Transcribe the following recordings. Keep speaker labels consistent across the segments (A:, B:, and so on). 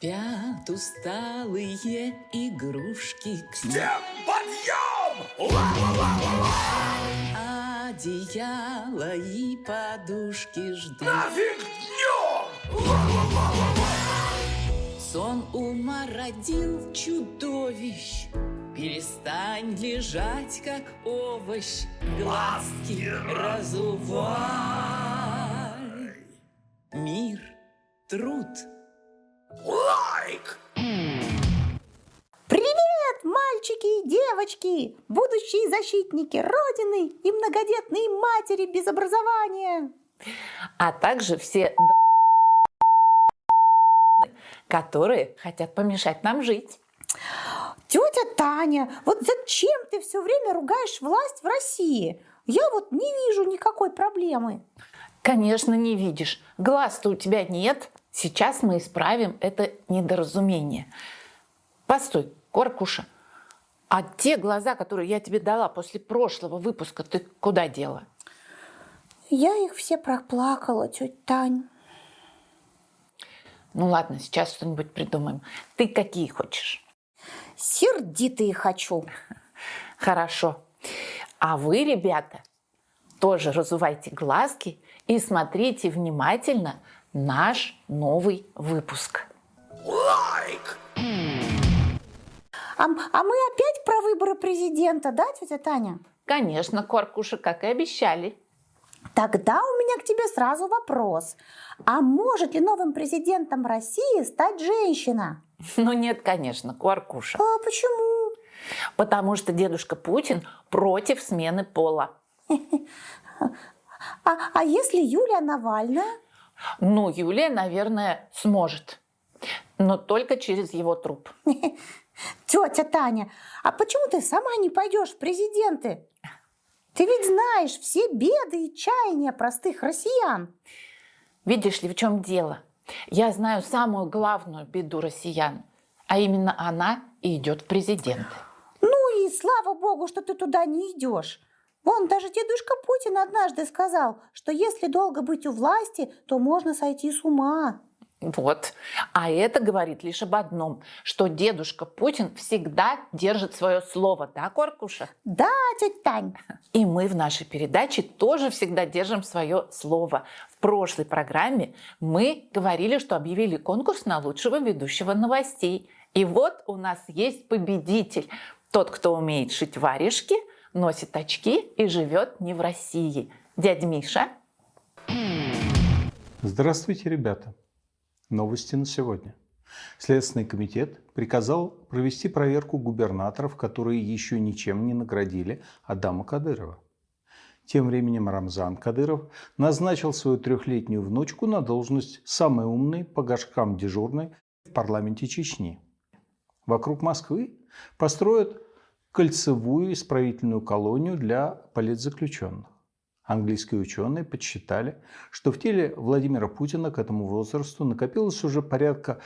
A: Спят усталые игрушки.
B: Всем подъем!
A: Одеяло и подушки ждут.
B: Нафиг днем!
A: Сон умородил чудовищ. Перестань лежать, как овощ. Глазки разувай. Мир, труд.
B: Лайк!
C: Привет, мальчики и девочки, будущие защитники Родины и многодетные матери без образования.
D: А также все которые хотят помешать нам жить.
C: Тетя Таня, вот зачем ты все время ругаешь власть в России? Я вот не вижу никакой проблемы.
D: Конечно, не видишь. Глаз-то у тебя нет. Сейчас мы исправим это недоразумение. Постой, Коркуша, а те глаза, которые я тебе дала после прошлого выпуска, ты куда дела?
C: Я их все проплакала, тетя Тань.
D: Ну ладно, сейчас что-нибудь придумаем. Ты какие хочешь?
C: Сердитые хочу.
D: Хорошо. А вы, ребята, тоже разувайте глазки и смотрите внимательно наш новый выпуск.
B: Лайк!
C: А мы опять про выборы президента, да, тетя Таня?
D: Конечно, Коркуша, как и обещали.
C: Тогда у меня к тебе сразу вопрос. А может ли новым президентом России стать женщина?
D: Ну нет, конечно, Коркуша.
C: А почему?
D: Потому что дедушка Путин против смены пола.
C: А если Юлия Навальная?
D: Ну, Юлия, наверное, сможет. Но только через его труп.
C: Тетя Таня, а почему ты сама не пойдешь в президенты? Ты ведь знаешь все беды и чаяния простых россиян.
D: Видишь ли, в чем дело? Я знаю самую главную беду россиян. А именно она и идет в президенты.
C: Ну и слава богу, что ты туда не идешь. Вон даже дедушка Путин однажды сказал, что если долго быть у власти, то можно сойти с ума.
D: Вот. А это говорит лишь об одном, что дедушка Путин всегда держит свое слово, да, Коркуша?
C: Да, тетя Тань.
D: И мы в нашей передаче тоже всегда держим свое слово. В прошлой программе мы говорили, что объявили конкурс на лучшего ведущего новостей. И вот у нас есть победитель. Тот, кто умеет шить варежки, носит очки и живет не в России. Дядя Миша.
E: Здравствуйте, ребята. Новости на сегодня. Следственный комитет приказал провести проверку губернаторов, которые еще ничем не наградили Адама Кадырова. Тем временем Рамзан Кадыров назначил свою 3-летнюю внучку на должность самой умной по горшкам дежурной в парламенте Чечни. Вокруг Москвы построят кольцевую исправительную колонию для политзаключенных. Английские ученые подсчитали, что в теле Владимира Путина к этому возрасту накопилось уже порядка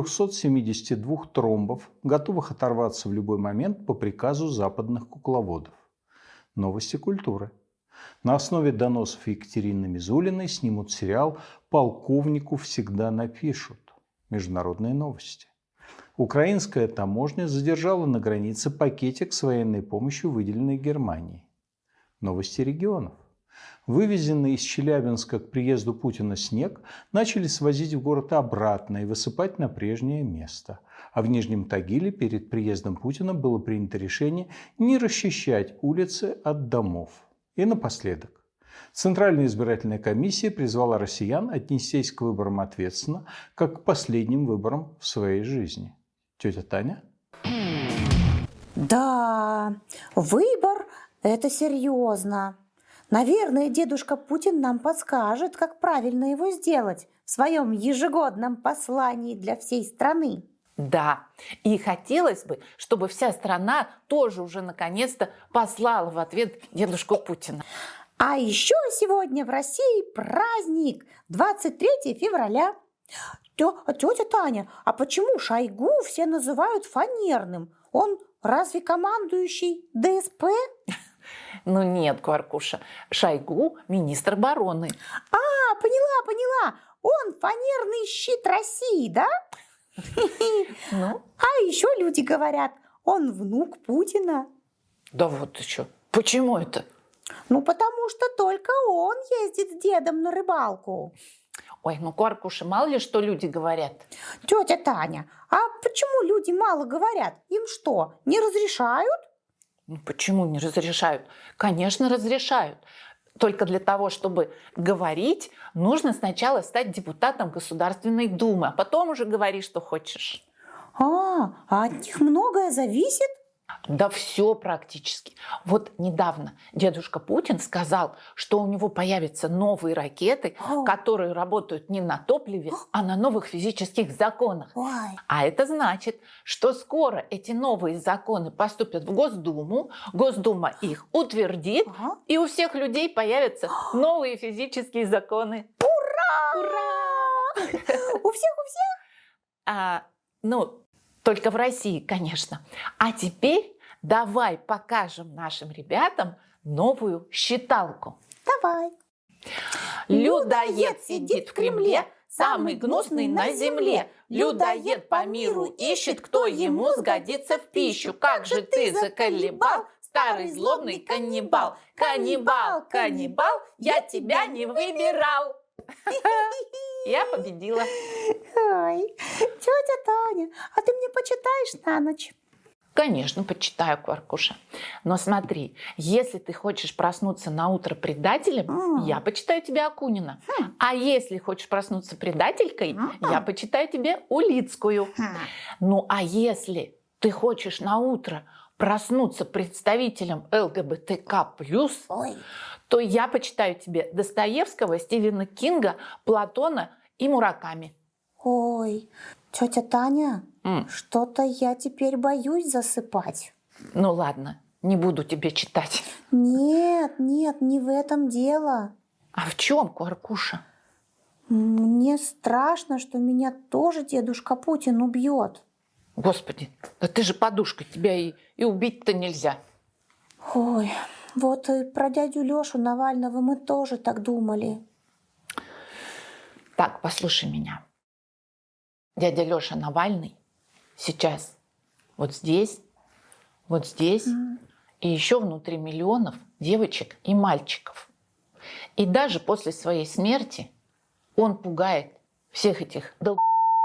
E: 372 тромбов, готовых оторваться в любой момент по приказу западных кукловодов. Новости культуры. На основе доносов Екатерины Мизулиной снимут сериал «Полковнику всегда напишут». Международные новости. Украинская таможня задержала на границе пакетик с военной помощью, выделенной Германией. Новости регионов. Вывезенный из Челябинска к приезду Путина снег начали свозить в город обратно и высыпать на прежнее место. А в Нижнем Тагиле перед приездом Путина было принято решение не расчищать улицы от домов. И напоследок. Центральная избирательная комиссия призвала россиян отнестись к выборам ответственно, как к последним выборам в своей жизни. Тетя Таня?
C: Да, выбор – это серьезно. Наверное, дедушка Путин нам подскажет, как правильно его сделать в своем ежегодном послании для всей страны.
D: Да, и хотелось бы, чтобы вся страна тоже уже наконец-то послала в ответ дедушку Путина.
C: А еще сегодня в России праздник, 23 февраля. Тетя Таня, а почему Шойгу все называют фанерным? Он разве командующий ДСП?
D: Ну нет, Кваркуша, Шойгу – министр обороны.
C: Поняла. Он фанерный щит России, да?
D: Ну,
C: А еще люди говорят, он внук Путина.
D: да вот еще. Почему это?
C: Ну, потому что только он ездит с дедом на рыбалку.
D: Ой, ну, Куаркуша, мало ли что люди говорят.
C: Тетя Таня, а почему люди мало говорят? Им что, не разрешают?
D: Ну, почему не разрешают? Конечно, разрешают. Только для того, чтобы говорить, нужно сначала стать депутатом Государственной Думы, а потом уже говори, что хочешь.
C: А от них многое зависит?
D: Да все практически. Вот недавно дедушка Путин сказал, что у него появятся новые ракеты, которые работают не на топливе, а на новых физических законах.
C: Ой.
D: А это значит, что скоро эти новые законы поступят в Госдуму, Госдума их утвердит,
C: Ага.
D: и у всех людей появятся новые физические законы. Ура!
C: У всех?
D: Ну, только в России, конечно. А теперь давай покажем нашим ребятам новую считалку.
C: Давай.
D: Людоед сидит в Кремле, самый гнусный на земле. Людоед по миру ищет, кто ему сгодится в пищу. Как же ты заколебал, старый злобный каннибал. Каннибал, каннибал, я тебя не выбирал. Я победила.
C: Ой, тетя Таня, а ты мне почитаешь на ночь?
D: Конечно, почитаю, Кваркуша. Но смотри, если ты хочешь проснуться на утро предателем, я почитаю тебе Акунина. А если хочешь проснуться предателькой, я почитаю тебе Улицкую. Ну, а если ты хочешь на утро проснуться представителем ЛГБТК+,
C: Ой.
D: то я почитаю тебе Достоевского, Стивена Кинга, Платона и Мураками.
C: Ой, тетя Таня, что-то я теперь боюсь засыпать.
D: Ну ладно, не буду тебе читать.
C: Нет, не в этом дело.
D: А в чем, Куаркуша?
C: Мне страшно, что меня тоже дедушка Путин убьет.
D: Господи, да ты же подушка, тебя и убить-то нельзя.
C: Ой, вот и про дядю Лёшу Навального мы тоже так думали.
D: Так, послушай меня. Дядя Лёша Навальный сейчас вот здесь и еще внутри миллионов девочек и мальчиков. И даже после своей смерти он пугает всех этих долб******.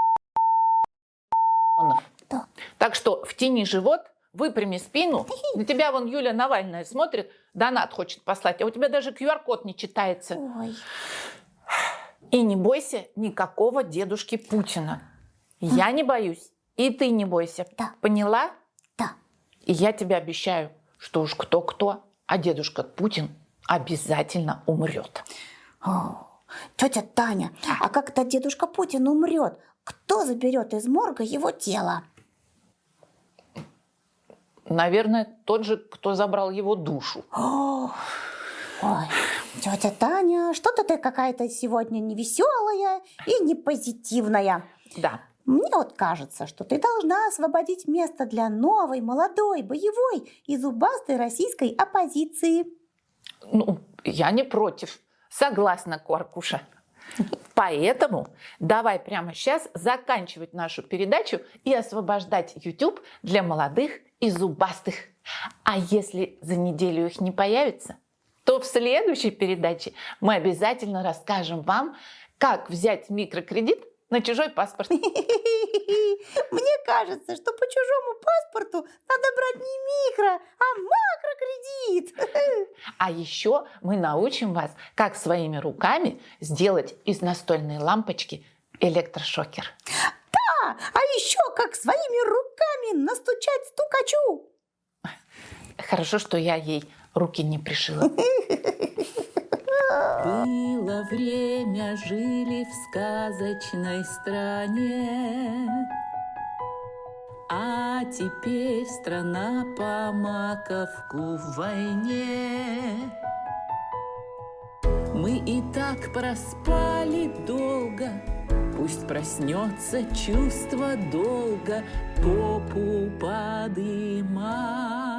C: Да.
D: Так что втяни живот, выпрями спину. На тебя вон Юля Навальная смотрит, донат хочет послать, а у тебя даже QR-код не читается.
C: Ой.
D: И не бойся никакого дедушки Путина. Я не боюсь, и ты не бойся.
C: Да.
D: Поняла?
C: Да.
D: И я тебе обещаю, что уж кто-кто, а дедушка Путин обязательно умрет.
C: Тетя Таня, а когда дедушка Путин умрет, кто заберет из морга его тело?
D: Наверное, тот же, кто забрал его душу.
C: Ой, тетя Таня, что-то ты какая-то сегодня невеселая и не позитивная.
D: Да.
C: Мне вот кажется, что ты должна освободить место для новой, молодой, боевой и зубастой российской оппозиции.
D: Ну, я не против. Согласна, Куаркуша. Поэтому давай прямо сейчас заканчивать нашу передачу и освобождать YouTube для молодых и зубастых. А если за неделю их не появится, то в следующей передаче мы обязательно расскажем вам, как взять микрокредит на чужой паспорт.
C: Мне кажется, что по чужому паспорту надо брать не микро, а макрокредит.
D: А еще мы научим вас, как своими руками сделать из настольной лампочки электрошокер.
C: Да, а еще как своими руками настучать стукачу.
D: Хорошо, что я ей руки не пришила.
A: Было время, жили в сказочной стране, а теперь страна по маковку в войне. Мы и так проспали долго, пусть проснется чувство долга, попу подымать.